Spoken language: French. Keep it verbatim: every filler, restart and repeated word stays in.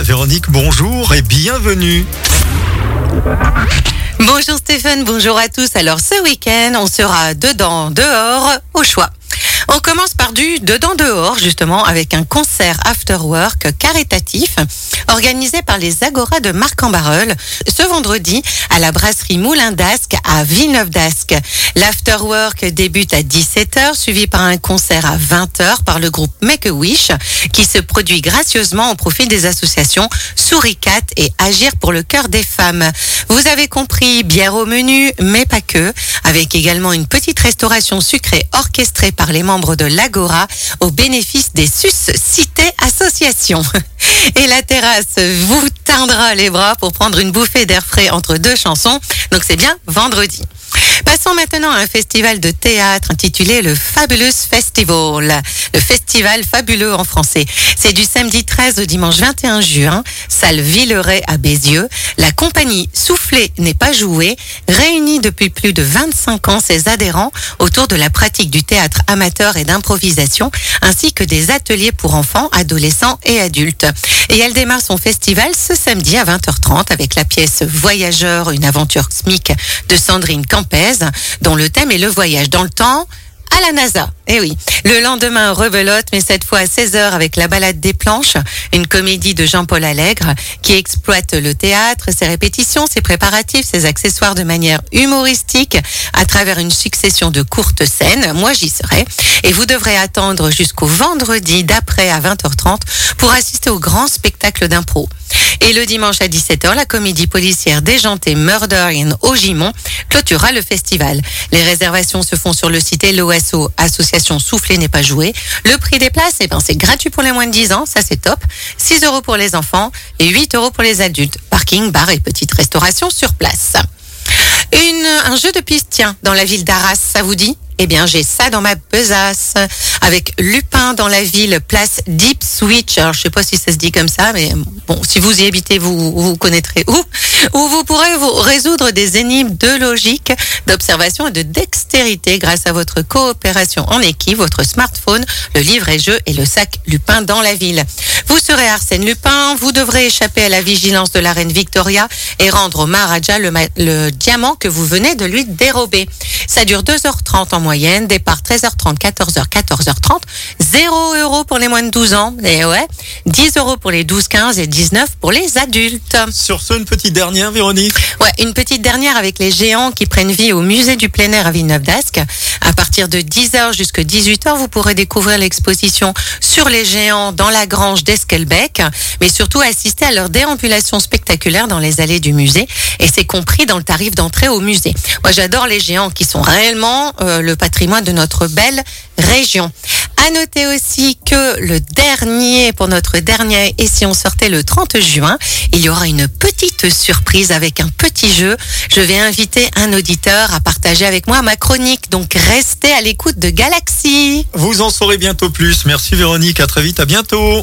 Véronique, bonjour et bienvenue. Bonjour Stéphane, bonjour à tous. Alors ce week-end, on sera dedans, dehors, au choix. On commence par du dedans-dehors, justement, avec un concert after-work caritatif organisé par les Agoras de Marc-en-Barœul ce vendredi à la brasserie Moulin d'Ascq à Villeneuve-d'Ascq. L'after-work débute à dix-sept heures, suivi par un concert à vingt heures par le groupe Make-A-Wish qui se produit gracieusement au profit des associations Souricat et Agir pour le cœur des femmes. Vous avez compris, bière au menu, mais pas que, avec également une petite restauration sucrée orchestrée par les membres de l'Agora au bénéfice des Suscités Associations. Et la terrasse vous teindra les bras pour prendre une bouffée d'air frais entre deux chansons. Donc c'est bien vendredi. Passons maintenant à un festival de théâtre intitulé le Fabulous Festival. Le festival fabuleux en français. C'est du samedi treize au dimanche vingt et un juin, salle Villeray à Bézieux. La compagnie Souffler n'est pas joué réunit depuis plus de vingt-cinq ans ses adhérents autour de la pratique du théâtre amateur et d'improvisation, ainsi que des ateliers pour enfants, adolescents et adultes. Et elle démarre son festival ce samedi à vingt heures trente avec la pièce Voyageur, une aventure cosmique de Sandrine Campez, dont le thème est le voyage dans le temps à la NASA. Eh oui. Le lendemain, rebelote, mais cette fois à seize heures avec La Balade des Planches, une comédie de Jean-Paul Allègre qui exploite le théâtre, ses répétitions, ses préparatifs, ses accessoires de manière humoristique à travers une succession de courtes scènes. Moi, j'y serai. Et vous devrez attendre jusqu'au vendredi d'après à vingt heures trente pour assister au grand spectacle d'impro. Et le dimanche à dix-sept heures, la comédie policière déjantée Murder in Ogimont clôturera le festival. Les réservations se font sur le site L O S O, association Souffler n'est pas joué. Le prix des places, eh ben, c'est gratuit pour les moins de dix ans, ça c'est top. six euros pour les enfants et huit euros pour les adultes. Parking, bar et petite restauration sur place. Une, un jeu de piste, tiens, dans la ville d'Arras, ça vous dit ? Eh bien, j'ai ça dans ma besace, avec Lupin dans la ville, place Deep Switch. Alors, je sais pas si ça se dit comme ça, mais bon, si vous y habitez, vous, vous connaîtrez où. Où vous pourrez vous résoudre des énigmes de logique, d'observation et de dextérité grâce à votre coopération en équipe, votre smartphone, le livret-jeu et le sac Lupin dans la ville. Vous serez Arsène Lupin, vous devrez échapper à la vigilance de la reine Victoria et rendre au Maharaja le, ma- le diamant que vous venez de lui dérober. Ça dure deux heures trente en moyenne, départ treize heures trente, quatorze heures, quatorze heures trente, zéro euros pour les moins de douze ans, et ouais, dix euros pour les douze quinze et dix-neuf pour les adultes. Sur ce, une petite dernière, Véronique. Ouais, une petite dernière avec les géants qui prennent vie au musée du plein air à Villeneuve-d'Ascq. À partir de dix heures jusqu'à dix-huit heures, vous pourrez découvrir l'exposition sur les géants dans la grange d'Esquelbec, mais surtout assister à leur déambulation spectaculaire dans les allées du musée, et c'est compris dans le tarif d'entrée au musée. Moi, j'adore les géants qui sont réellement euh, le patrimoine de notre belle région. À noter aussi que le dernier, pour notre dernier, et si on sortait le trente juin, il y aura une petite surprise avec un petit jeu. Je vais inviter un auditeur à partager avec moi ma chronique. Donc restez à l'écoute de Galaxy. Vous en saurez bientôt plus. Merci Véronique, à très vite, à bientôt.